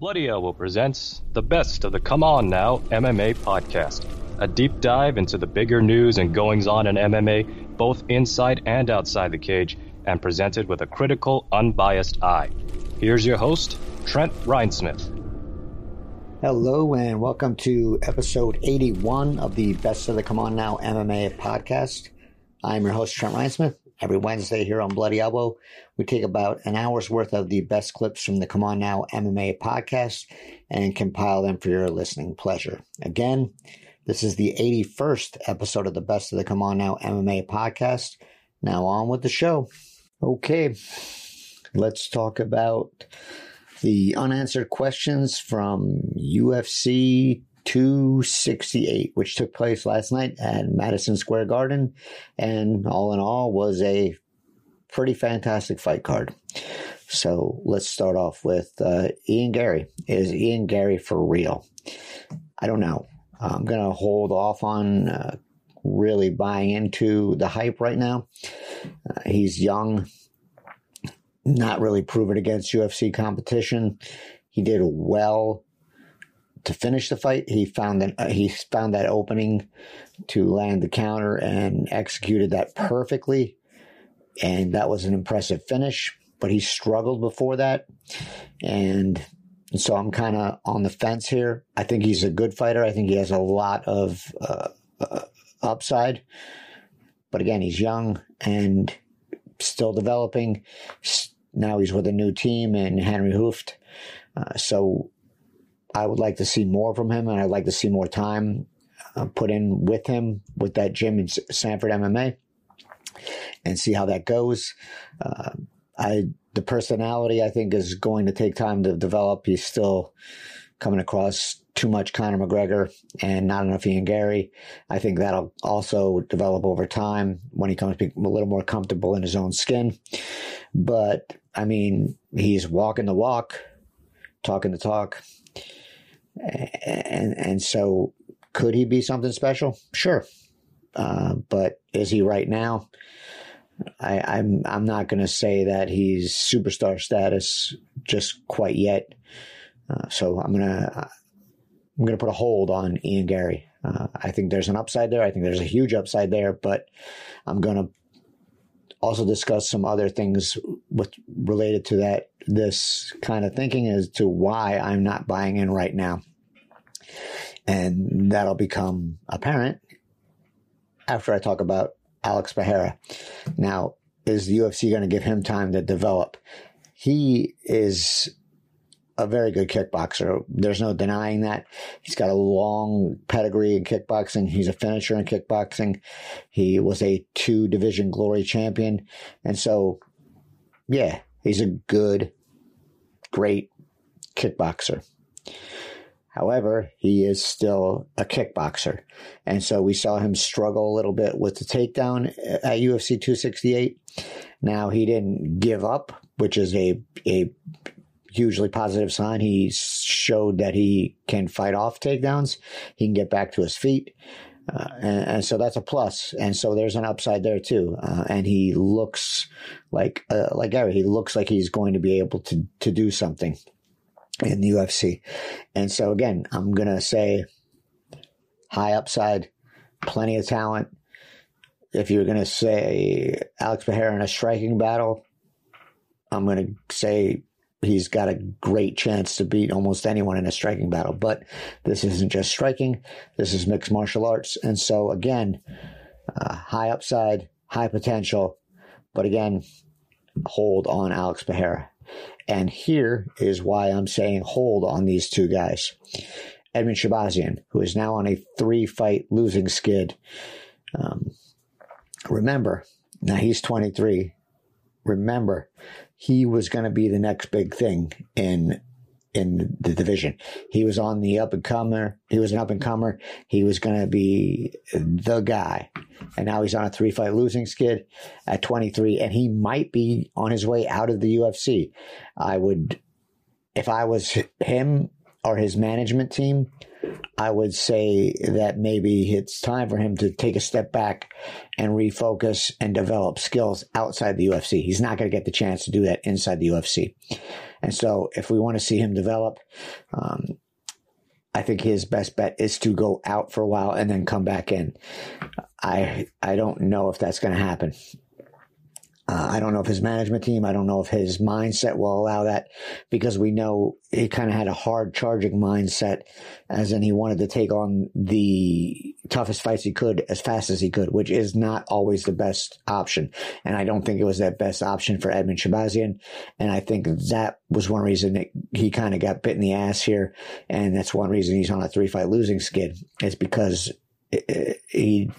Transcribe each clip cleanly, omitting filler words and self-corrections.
Bloody Elbow presents the best of the Come On Now MMA podcast. A deep dive into the bigger news and goings-on in MMA, both inside and outside the cage, and presented with a critical, unbiased eye. Here's your host, Trent Reinsmith. Hello and welcome to episode 81 of the Best of the Come On Now MMA podcast. I'm your host, Trent Reinsmith. Every Wednesday here on Bloody Elbow, we take about an hour's worth of the best clips from the Come On Now MMA podcast and compile them for your listening pleasure. Again, this is the 81st episode of the Best of the Come On Now MMA podcast. Now on with the show. Okay, let's talk about the unanswered questions from UFC 268, which took place last night at Madison Square Garden, and all in all was a pretty fantastic fight card. So let's start off with Ian Garry. Is Ian Garry for real? I don't know. I'm going to hold off on really buying into the hype right now. He's young, not really proven against UFC competition. He did well to finish the fight. He found that opening to land the counter and executed that perfectly, and that was an impressive finish. But he struggled before that, and so I'm kind of on the fence here. I think he's a good fighter. I think he has a lot of upside, but again, he's young and still developing. Now he's with a new team in Henry Hooft, so I would like to see more from him, and I'd like to see more time put in with him with that gym in Sanford MMA and see how that goes. The personality, I think, is going to take time to develop. He's still coming across too much Conor McGregor and not enough Ian Garry. I think that'll also develop over time when he comes to be a little more comfortable in his own skin. But, I mean, he's walking the walk, talking the talk. And so could he be something special? Sure. But is he right now? I'm not going to say that he's superstar status just quite yet. So I'm going to put a hold on Ian Garry. I think there's an upside there. I think there's a huge upside there, but I'm going to also discuss some other things related to this kind of thinking as to why I'm not buying in right now. And that'll become apparent after I talk about Alex Pereira. Now, is the UFC going to give him time to develop? He is a very good kickboxer. There's no denying that. He's got a long pedigree in kickboxing. He's a finisher in kickboxing. He was a 2-division glory champion. And so, yeah, he's a great kickboxer. However, he is still a kickboxer. And so we saw him struggle a little bit with the takedown at UFC 268. Now, he didn't give up, which is a hugely positive sign. He showed that he can fight off takedowns. He can get back to his feet. And so that's a plus. And so there's an upside there too. And he looks like Gary. He looks like he's going to be able to do something in the UFC. And so again, I'm going to say high upside, plenty of talent. If you're going to say Alex Pereira in a striking battle, I'm going to say he's got a great chance to beat almost anyone in a striking battle. But this isn't just striking. This is mixed martial arts. And so again, high upside, high potential. But again, hold on Alex Pereira. And here is why I'm saying hold on these two guys. Edmen Shahbazyan, who is now on a 3-fight losing skid. Remember, now he's 23. Remember, he was going to be the next big thing in the division. He was on the up-and-comer. He was an up-and-comer. He was going to be the guy. And now he's on a 3-fight losing skid at 23, and he might be on his way out of the UFC. I would, if I was him or his management team, I would say that maybe it's time for him to take a step back and refocus and develop skills outside the UFC. He's not going to get the chance to do that inside the UFC. And so if we want to see him develop, I think his best bet is to go out for a while and then come back in. I don't know if that's going to happen. I don't know if his management team, I don't know if his mindset will allow that, because we know he kind of had a hard charging mindset, as in he wanted to take on the toughest fights he could as fast as he could, which is not always the best option. And I don't think it was that best option for Edmen Shahbazyan. And I think that was one reason that he kind of got bit in the ass here. And that's one reason he's on a 3-fight losing skid, is because he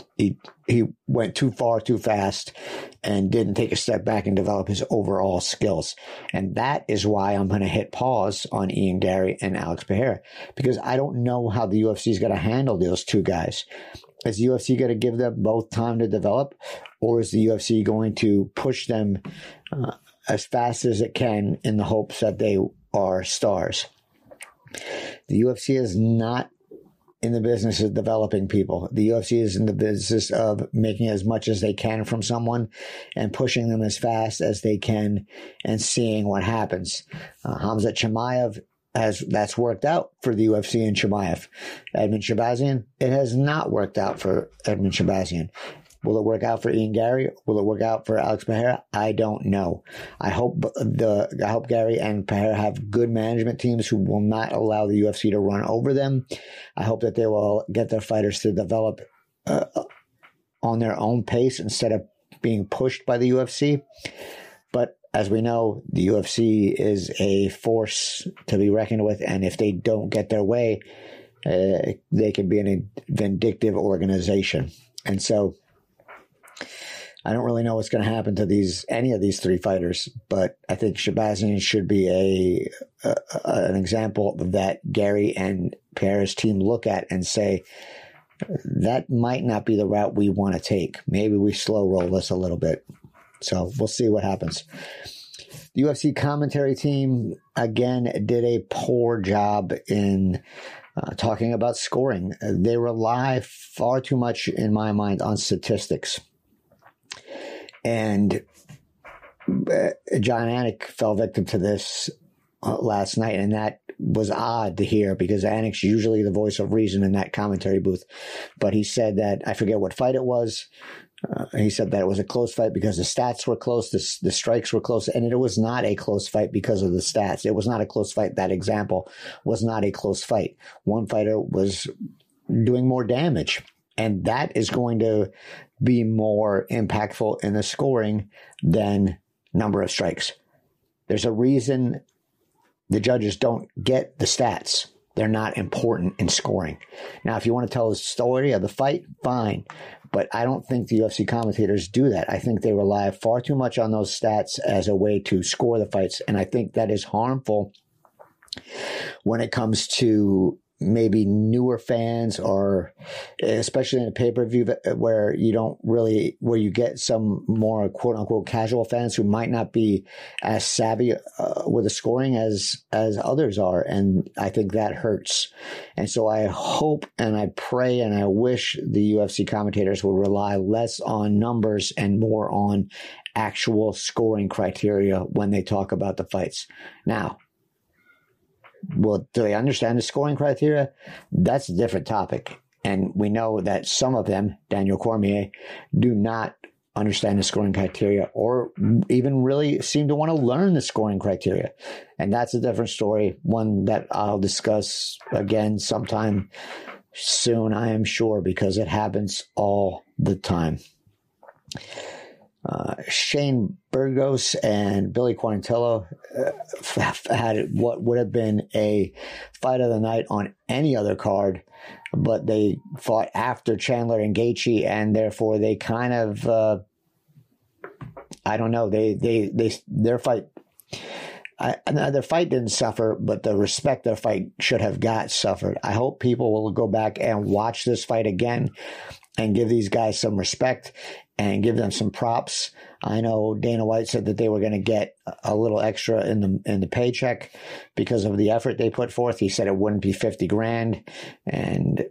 went too far too fast and didn't take a step back and develop his overall skills. And that is why I'm going to hit pause on Ian Garry and Alex Pereira, because I don't know how the UFC is going to handle those two guys. Is the UFC going to give them both time to develop, or is the UFC going to push them as fast as it can in the hopes that they are stars? The UFC is not in the business of developing people. The UFC is in the business of making as much as they can from someone and pushing them as fast as they can and seeing what happens. Khamzat Chimaev, that's worked out for the UFC and Chimaev. Edmen Shahbazyan, it has not worked out for Edmen Shahbazyan. Will it work out for Ian Garry? Will it work out for Alex Pereira? I don't know. I hope Garry and Pereira have good management teams who will not allow the UFC to run over them. I hope that they will get their fighters to develop on their own pace instead of being pushed by the UFC. But as we know, the UFC is a force to be reckoned with, and if they don't get their way, they can be a vindictive organization. And so I don't really know what's going to happen to any of these three fighters, but I think Shahbazyan should be an example that Garry and Pereira's team look at and say, that might not be the route we want to take. Maybe we slow roll this a little bit. So we'll see what happens. The UFC commentary team, again, did a poor job in talking about scoring. They rely far too much, in my mind, on statistics. And John Anik fell victim to this last night, and that was odd to hear, because Anik's usually the voice of reason in that commentary booth. But he said that, I forget what fight it was, he said that it was a close fight because the stats were close, the strikes were close, and it was not a close fight because of the stats. It was not a close fight. That example was not a close fight. One fighter was doing more damage, and that is going to be more impactful in the scoring than number of strikes. There's a reason the judges don't get the stats. They're not important in scoring. Now, if you want to tell the story of the fight, fine. But I don't think the UFC commentators do that. I think they rely far too much on those stats as a way to score the fights. And I think that is harmful when it comes to maybe newer fans, or especially in a pay-per-view where you get some more quote unquote casual fans who might not be as savvy with the scoring as others are. And I think that hurts. And so I hope and I pray and I wish the UFC commentators will rely less on numbers and more on actual scoring criteria when they talk about the fights. Now, well, do they understand the scoring criteria? That's a different topic. And we know that some of them, Daniel Cormier, do not understand the scoring criteria or even really seem to want to learn the scoring criteria. And that's a different story, one that I'll discuss again sometime soon, I am sure, because it happens all the time. Shane Burgos and Billy Quarantillo had what would have been a fight of the night on any other card, but they fought after Chandler and Gaethje, and therefore they kind of, I don't know, their fight didn't suffer, but the respect their fight should have got suffered. I hope people will go back and watch this fight again and give these guys some respect and give them some props. I know Dana White said that they were going to get a little extra in the paycheck because of the effort they put forth. He said it wouldn't be $50,000, and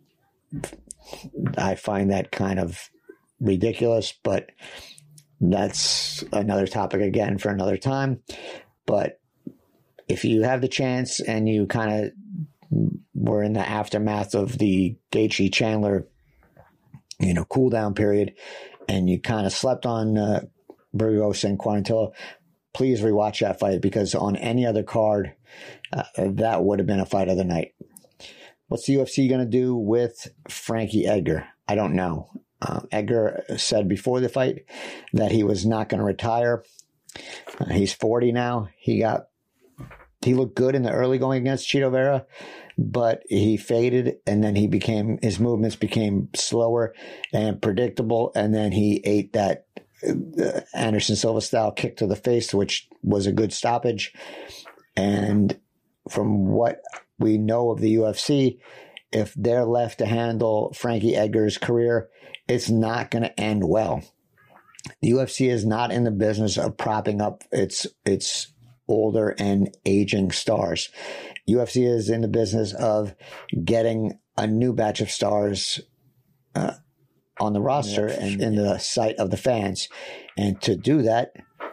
I find that kind of ridiculous, but that's another topic again for another time. But if you have the chance and you kind of were in the aftermath of the Gaethje Chandler, cool down period, and you kind of slept on Burgos and Quarantillo, please rewatch that fight, because on any other card, that would have been a fight of the night. What's the UFC going to do with Frankie Edgar? I don't know. Edgar said before the fight that he was not going to retire. He's 40 now. He looked good in the early going against Chito Vera, but he faded, and then his movements became slower and predictable, and then he ate that Anderson Silva style kick to the face, which was a good stoppage. And from what we know of the UFC, if they're left to handle Frankie Edgar's career, it's not going to end well. The UFC is not in the business of propping up its older and aging stars. UFC is in the business of getting a new batch of stars on the roster and in the sight of the fans. And to do that,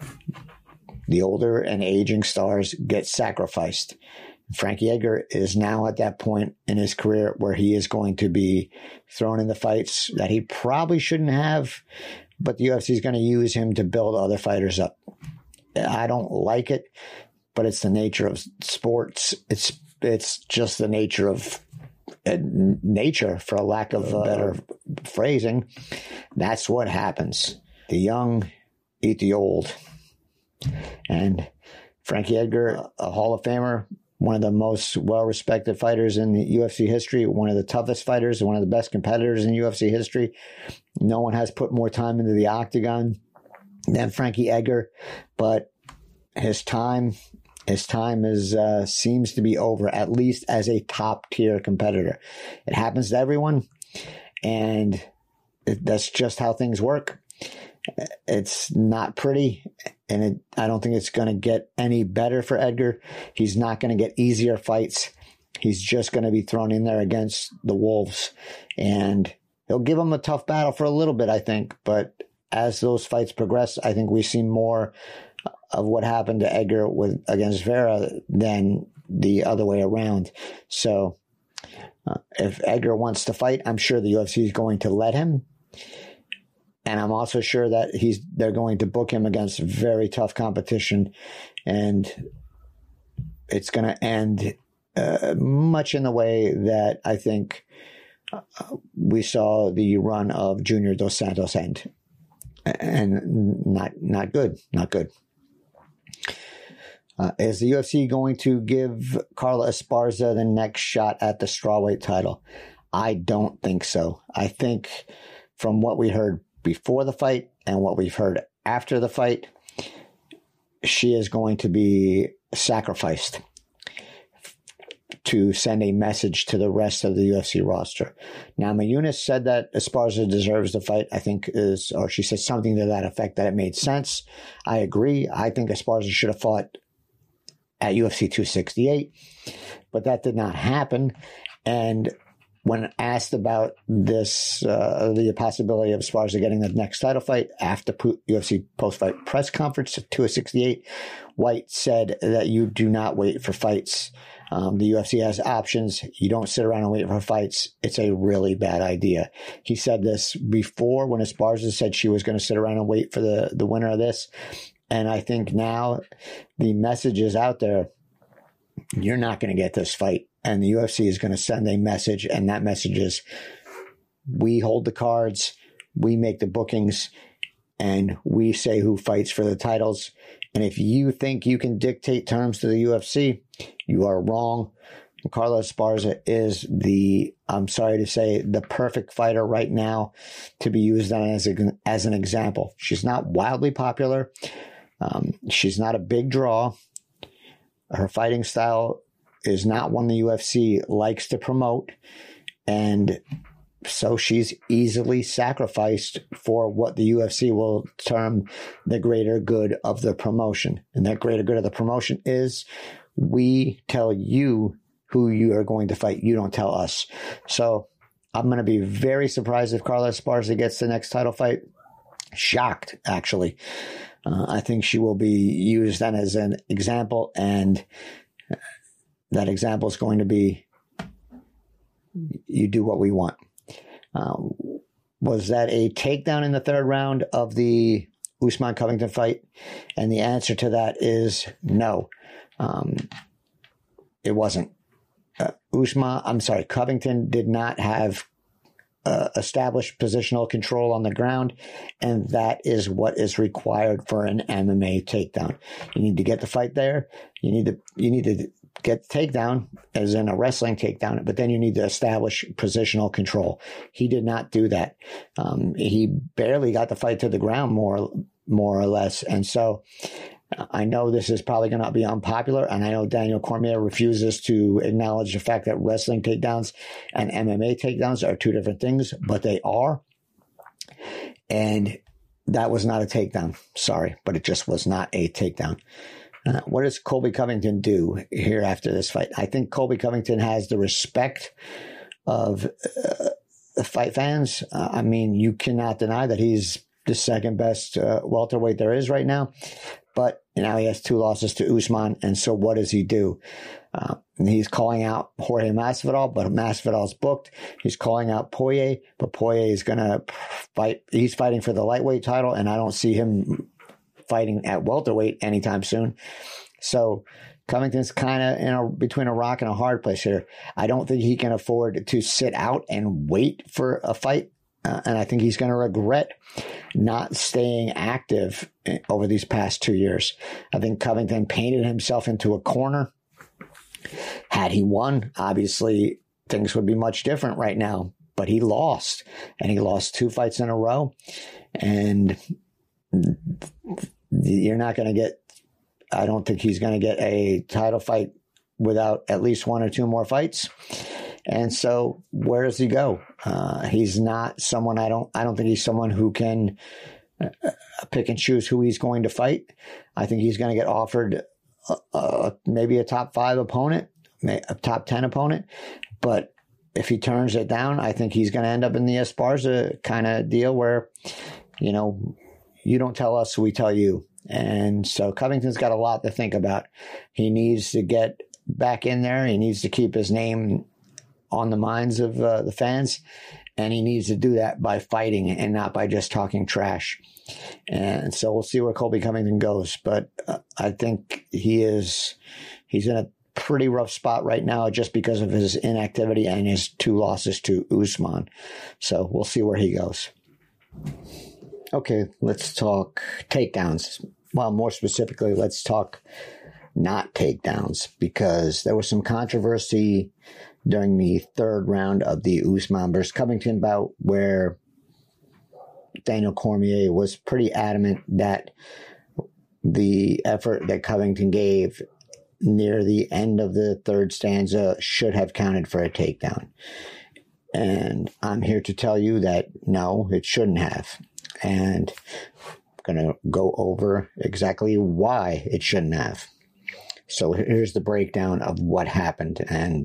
the older and aging stars get sacrificed. Frankie Edgar is now at that point in his career where he is going to be thrown in the fights that he probably shouldn't have, but the UFC is going to use him to build other fighters up. I don't like it, but it's the nature of sports. It's just the nature of nature, for a lack of better phrasing. That's what happens. The young eat the old. And Frankie Edgar, a Hall of Famer, one of the most well-respected fighters in the UFC history, one of the toughest fighters, one of the best competitors in UFC history. No one has put more time into the octagon than Frankie Edgar, but his time seems to be over, at least as a top-tier competitor. It happens to everyone, and that's just how things work. It's not pretty, and I don't think it's going to get any better for Edgar. He's not going to get easier fights. He's just going to be thrown in there against the Wolves, and he'll give them a tough battle for a little bit, I think. But as those fights progress, I think we see more of what happened to Edgar against Vera than the other way around. So if Edgar wants to fight, I'm sure the UFC is going to let him. And I'm also sure that they're going to book him against very tough competition, and it's going to end much in the way that I think we saw the run of Junior Dos Santos end, and not good. Is the UFC going to give Carla Esparza the next shot at the strawweight title? I don't think so. I think from what we heard before the fight and what we've heard after the fight, she is going to be sacrificed to send a message to the rest of the UFC roster. Now, Mayunis said that Esparza deserves the fight, or she said something to that effect, that it made sense. I agree. I think Esparza should have fought at UFC 268, but that did not happen. And when asked about this, the possibility of Esparza getting the next title fight after UFC post-fight press conference at 268, White said that you do not wait for fights. The UFC has options. You don't sit around and wait for fights. It's a really bad idea. He said this before when Esparza said she was going to sit around and wait for the winner of this. And I think now the message is out there. You're not going to get this fight. And the UFC is going to send a message, and that message is, we hold the cards, we make the bookings, and we say who fights for the titles. And if you think you can dictate terms to the UFC, you are wrong. Carla Esparza is I'm sorry to say, the perfect fighter right now to be used on as an example. She's not wildly popular. She's not a big draw. Her fighting style is not one the UFC likes to promote. And So she's easily sacrificed for what the UFC will term the greater good of the promotion. And that greater good of the promotion is we tell you who you are going to fight. You don't tell us. So I'm going to be very surprised if Carla Esparza gets the next title fight. Shocked, actually. I think she will be used then as an example, and that example is going to be you do what we want. Was that a takedown in the third round of the Usman Covington fight? And the answer to that is no. It wasn't. Covington did not have established positional control on the ground, and that is what is required for an MMA takedown. You need to get the fight there. You need to get the takedown, as in a wrestling takedown, but then you need to establish positional control. He did not do that. He barely got the fight to the ground, more or less, and so I know this is probably going to be unpopular, and I know Daniel Cormier refuses to acknowledge the fact that wrestling takedowns and MMA takedowns are two different things, but they are. And that was not a takedown. Sorry, but it just was not a takedown. What does Colby Covington do here after this fight? I think Colby Covington has the respect of the fight fans. I mean, you cannot deny that he's the second best welterweight there is right now. But now he has 2 losses to Usman, and so what does he do? He's calling out Jorge Masvidal, but Masvidal's booked. He's calling out Poirier, but Poirier is going to fight. He's fighting for the lightweight title, and I don't see him fighting at welterweight anytime soon. So Covington's kind of between a rock and a hard place here. I don't think he can afford to sit out and wait for a fight. And I think he's going to regret not staying active over these past 2 years. I think Covington painted himself into a corner. Had he won, obviously things would be much different right now. But he lost, and he lost 2 fights in a row. And you're not going to get, I don't think he's going to get a title fight without at least 1 or 2 more fights. And so where does he go? He's not someone, I don't think he's someone who can pick and choose who he's going to fight. I think he's going to get offered maybe a top 5 opponent, a top 10 opponent. But if he turns it down, I think he's going to end up in the Esparza kind of deal where, you don't tell us, we tell you. And so Covington's got a lot to think about. He needs to get back in there. He needs to keep his name on the minds of the fans, and he needs to do that by fighting and not by just talking trash. And so we'll see where Colby Covington goes, but I think he's in a pretty rough spot right now just because of his inactivity and his 2 losses to Usman. So we'll see where he goes. Okay, let's talk takedowns. Well, more specifically, let's talk not takedowns, because there was some controversy during the 3rd round of the Usman versus Covington bout where Daniel Cormier was pretty adamant that the effort that Covington gave near the end of the 3rd stanza should have counted for a takedown. And I'm here to tell you that no, it shouldn't have. And I'm going to go over exactly why it shouldn't have. So here's the breakdown of what happened. And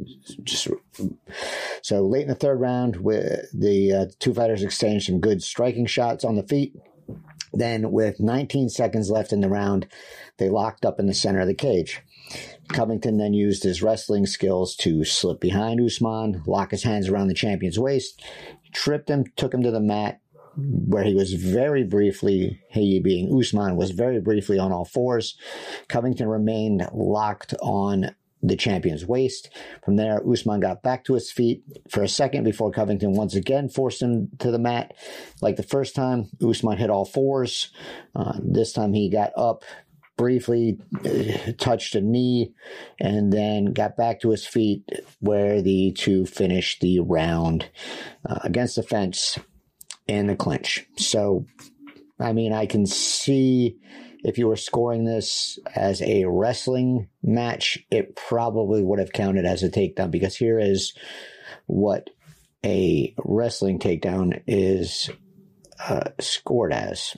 so late in the 3rd round, the 2 fighters exchanged some good striking shots on the feet. Then with 19 seconds left in the round, they locked up in the center of the cage. Covington then used his wrestling skills to slip behind Usman, lock his hands around the champion's waist, tripped him, took him to the mat, where he was very briefly, he being Usman, was very briefly on all fours. Covington remained locked on the champion's waist. From there, Usman got back to his feet for a second before Covington once again forced him to the mat. Like the first time, Usman hit all fours. This time he got up, briefly touched a knee, and then got back to his feet, where the two finished the round against the fence in the clinch. So, I mean, I can see if you were scoring this as a wrestling match, it probably would have counted as a takedown, because here is what a wrestling takedown is scored as.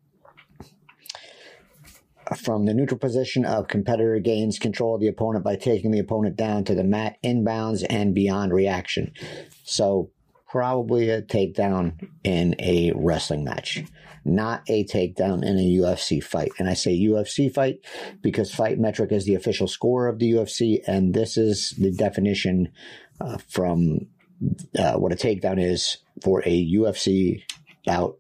From the neutral position of competitor gains control of the opponent by taking the opponent down to the mat inbounds and beyond reaction. So probably a takedown in a wrestling match, not a takedown in a UFC fight. And I say UFC fight because Fight Metric is the official score of the UFC, and this is the definition from what a takedown is for a UFC bout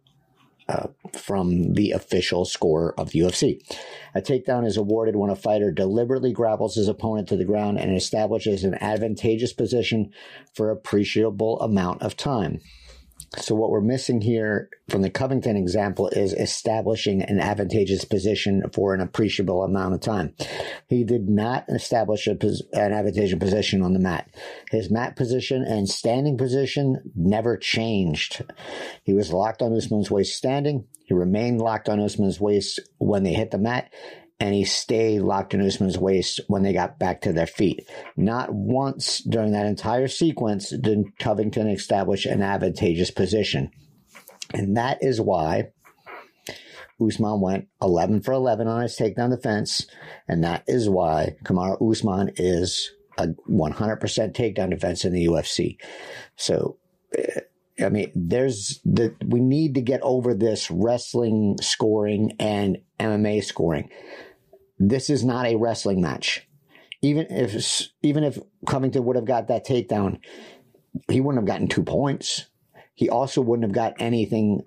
from the official score of the UFC. A takedown is awarded when a fighter deliberately grapples his opponent to the ground and establishes an advantageous position for an appreciable amount of time. So what we're missing here from the Covington example is establishing an advantageous position for an appreciable amount of time. He did not establish an advantageous position on the mat. His mat position and standing position never changed. He was locked on Usman's waist standing. He remained locked on Usman's waist when they hit the mat, and he stayed locked in Usman's waist when they got back to their feet. Not once during that entire sequence did Covington establish an advantageous position. And that is why Usman went 11 for 11 on his takedown defense, and that is why Kamaru Usman is a 100% takedown defense in the UFC. So, I mean, we need to get over this wrestling scoring and MMA scoring. This is not a wrestling match. Even if Covington would have got that takedown, he wouldn't have gotten 2 points. He also wouldn't have got anything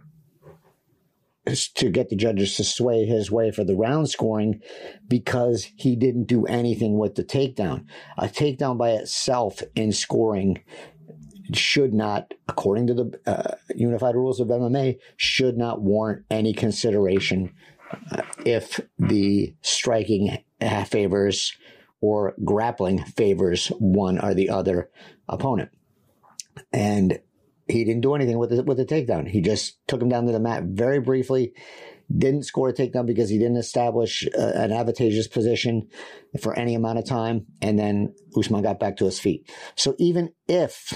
to get the judges to sway his way for the round scoring because he didn't do anything with the takedown. A takedown by itself in scoring should not, according to the unified rules of MMA, should not warrant any consideration if the striking favors or grappling favors one or the other opponent. And he didn't do anything with the takedown. He just took him down to the mat very briefly, didn't score a takedown because he didn't establish an advantageous position for any amount of time, and then Usman got back to his feet. So even if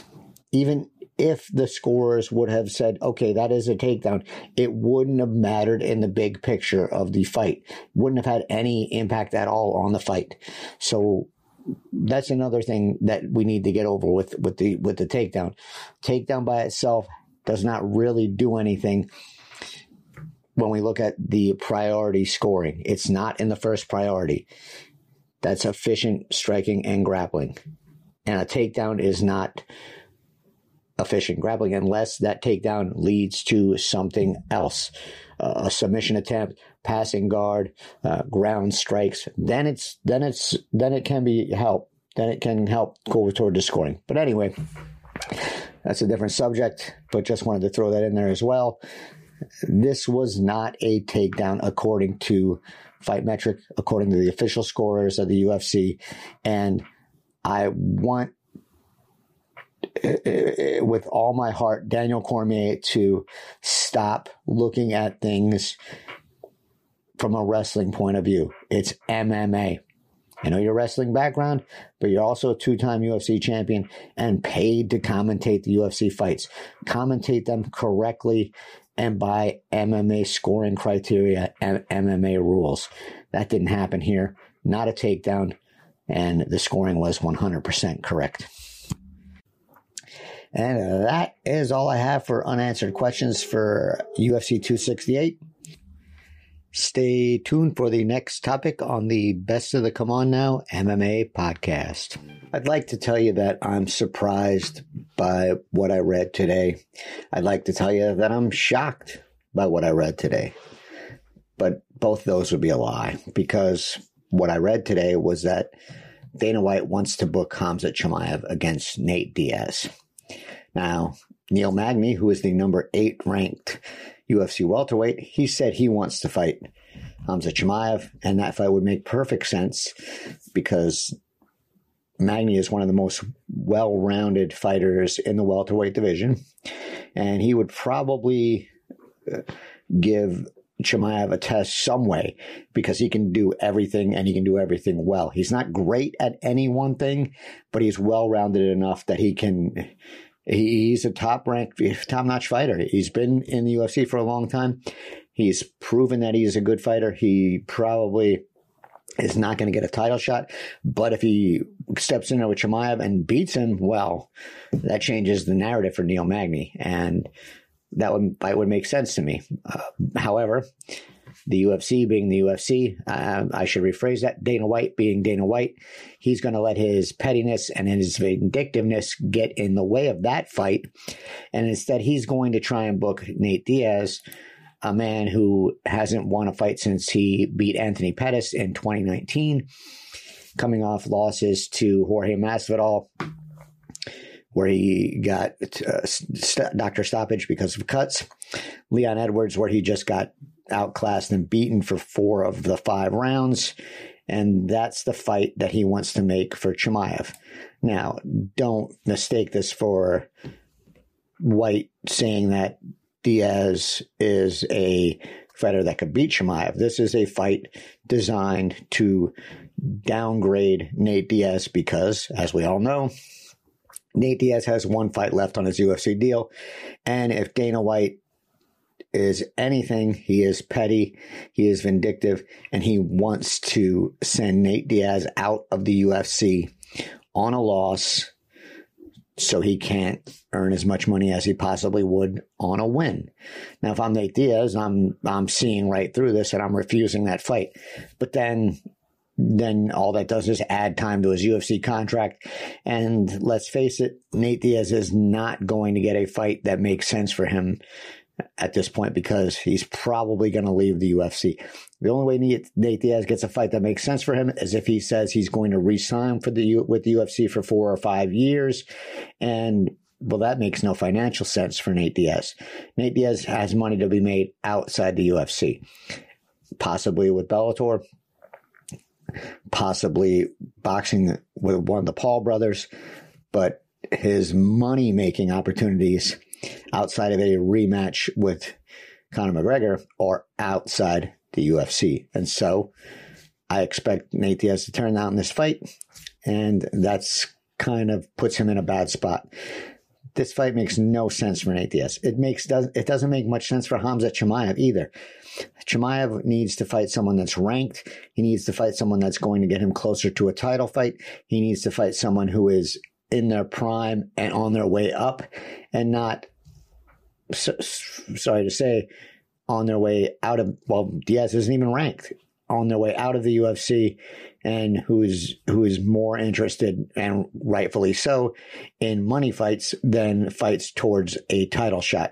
the scorers would have said, okay, that is a takedown, it wouldn't have mattered in the big picture of the fight. Wouldn't have had any impact at all on the fight. So that's another thing that we need to get over with the takedown. Takedown by itself does not really do anything when we look at the priority scoring. It's not in the first priority. That's efficient striking and grappling. And a takedown is not efficient grappling unless that takedown leads to something else, a submission attempt, passing guard, ground strikes. Then it can be help. Then it can help go toward the scoring. But anyway, that's a different subject. But just wanted to throw that in there as well. This was not a takedown according to Fight Metric, according to the official scorers of the UFC, and I want, with all my heart, Daniel Cormier to stop looking at things from a wrestling point of view. It's MMA. I know your wrestling background, but you're also a 2-time UFC champion and paid to commentate the UFC fights. Commentate them correctly and by MMA scoring criteria and MMA rules. That didn't happen here. Not a takedown, and the scoring was 100% correct. And that is all I have for unanswered questions for UFC 268. Stay tuned for the next topic on the Best of the Come On Now MMA podcast. I'd like to tell you that I'm surprised by what I read today. I'd like to tell you that I'm shocked by what I read today. But both those would be a lie, because what I read today was that Dana White wants to book Khamzat Chimaev against Nate Diaz. Now, Neil Magny, who is the number 8 ranked UFC welterweight, he said he wants to fight Khamzat Chimaev, and that fight would make perfect sense because Magny is one of the most well-rounded fighters in the welterweight division, and he would probably give Chimaev a test some way because he can do everything and he can do everything well. He's not great at any one thing, but he's well-rounded enough that he can He's a top-ranked, top-notch fighter. He's been in the UFC for a long time. He's proven that he's a good fighter. He probably is not going to get a title shot, but if he steps in there with Chimaev and beats him, well, that changes the narrative for Neil Magny, and that would make sense to me. However, the UFC being the UFC, I should rephrase that, Dana White being Dana White, he's going to let his pettiness and his vindictiveness get in the way of that fight, and instead he's going to try and book Nate Diaz, a man who hasn't won a fight since he beat Anthony Pettis in 2019, coming off losses to Jorge Masvidal, where he got doctor stoppage because of cuts, Leon Edwards, where he just got outclassed and beaten for 4 of the 5 rounds, and that's the fight that he wants to make for Chimaev. Now, don't mistake this for White saying that Diaz is a fighter that could beat Chimaev. This is a fight designed to downgrade Nate Diaz because, as we all know, Nate Diaz has 1 fight left on his UFC deal, and if Dana White is anything, he is petty, he is vindictive, and he wants to send Nate Diaz out of the UFC on a loss so he can't earn as much money as he possibly would on a win. Now, if I'm Nate Diaz, I'm seeing right through this and I'm refusing that fight. But then all that does is add time to his UFC contract. And let's face it, Nate Diaz is not going to get a fight that makes sense for him at this point because he's probably going to leave the UFC. The only way Nate Diaz gets a fight that makes sense for him is if he says he's going to re-sign with the UFC for 4 or 5 years. And, well, that makes no financial sense for Nate Diaz. Nate Diaz has money to be made outside the UFC, possibly with Bellator, possibly boxing with one of the Paul brothers, but his money-making opportunities outside of a rematch with Conor McGregor are outside the UFC. And so I expect Nate Diaz to turn out in this fight, and that's kind of puts him in a bad spot. This fight makes no sense for Nate Diaz. It doesn't make much sense for Khamzat Chimaev either. Chimaev needs to fight someone that's ranked. He needs to fight someone that's going to get him closer to a title fight. He needs to fight someone who is in their prime and on their way up, and not, sorry to say, on their way out of, well, Diaz isn't even ranked, on their way out of the UFC, and who is more interested, and rightfully so, in money fights than fights towards a title shot.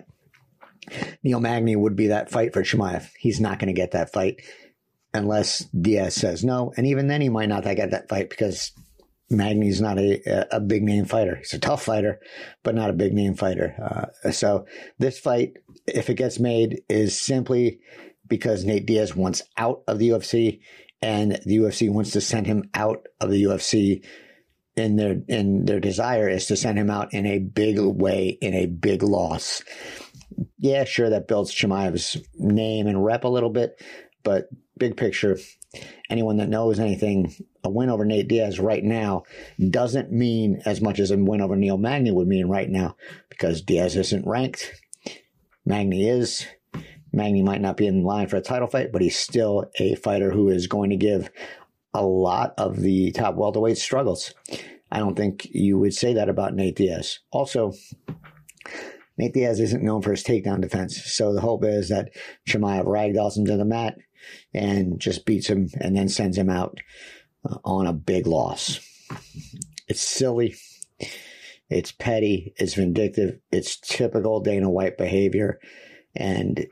Neil Magny would be that fight for Chimaev. He's not going to get that fight unless Diaz says no, and even then he might not get that fight because Magny's not a big name fighter. He's a tough fighter, but not a big name fighter. So this fight, if it gets made, is simply because Nate Diaz wants out of the UFC, and the UFC wants to send him out of the UFC. And their desire is to send him out in a big way, in a big loss. Yeah, sure, that builds Chimaev's name and rep a little bit, but big picture, anyone that knows anything, a win over Nate Diaz right now doesn't mean as much as a win over Neil Magny would mean right now, because Diaz isn't ranked. Magny is. Magny might not be in line for a title fight, but he's still a fighter who is going to give a lot of the top welterweight struggles. I don't think you would say that about Nate Diaz. Also, Nate Diaz isn't known for his takedown defense, so the hope is that Chimaev ragdolls him to the mat and just beats him and then sends him out on a big loss. It's silly. It's petty. It's vindictive. It's typical Dana White behavior, and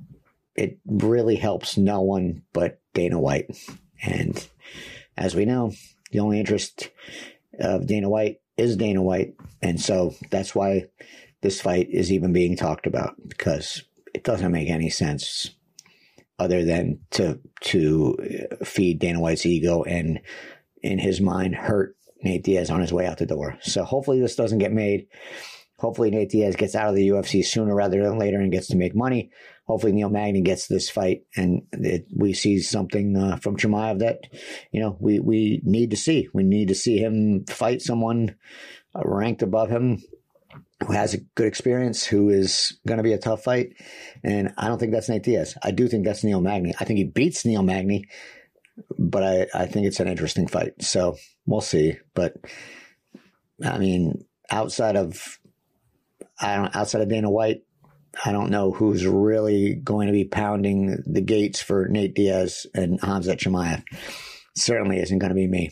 it really helps no one but Dana White. And as we know, the only interest of Dana White is Dana White, and so that's why this fight is even being talked about, because it doesn't make any sense other than to feed Dana White's ego and, in his mind, hurt Nate Diaz on his way out the door. So hopefully this doesn't get made. Hopefully Nate Diaz gets out of the UFC sooner rather than later and gets to make money. Hopefully Neil Magny gets this fight and we see something from Chimaev that, we need to see. We need to see him fight someone ranked above him who has a good experience, who is going to be a tough fight. And I don't think that's Nate Diaz. I do think that's Neil Magny. I think he beats Neil Magny, but I think it's an interesting fight. So we'll see. But I mean, outside of Dana White, I don't know who's really going to be pounding the gates for Nate Diaz and Khamzat Chimaev. Certainly isn't going to be me.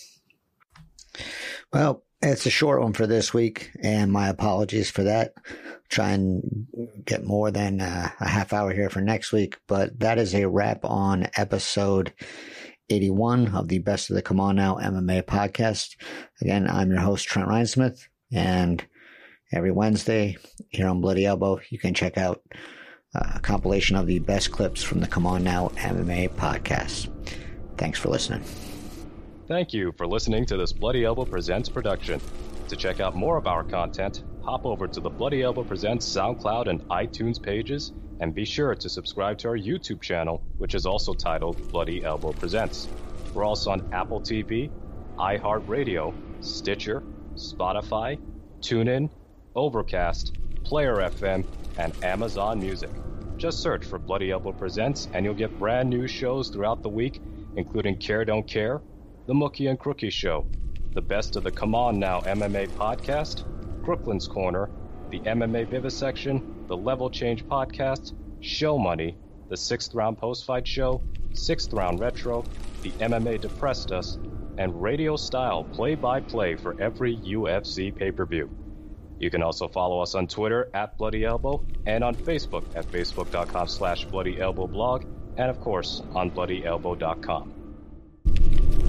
Well, it's a short one for this week, and my apologies for that. Try and get more than a half hour here for next week, but that is a wrap on episode 81 of the Best of the Come On Now MMA podcast. Again, I'm your host, Trent Reinsmith, and every Wednesday here on Bloody Elbow, you can check out a compilation of the best clips from the Come On Now MMA podcast. Thanks for listening. Thank you for listening to this Bloody Elbow Presents production. To check out more of our content, hop over to the Bloody Elbow Presents SoundCloud and iTunes pages, and be sure to subscribe to our YouTube channel, which is also titled Bloody Elbow Presents. We're also on Apple TV, iHeartRadio, Stitcher, Spotify, TuneIn, Overcast, Player FM, and Amazon Music. Just search for Bloody Elbow Presents, and you'll get brand new shows throughout the week, including Care Don't Care, The Mookie and Crookie Show, the Best of the Come On Now MMA podcast, Crooklyn's Corner, the MMA Vivisection, the Level Change podcast, Show Money, the 6th Round Post-Fight Show, 6th Round Retro, the MMA Depressed Us, and radio-style play-by-play for every UFC pay-per-view. You can also follow us on Twitter at Bloody Elbow and on Facebook at facebook.com/BloodyElbowBlog, and of course on BloodyElbow.com.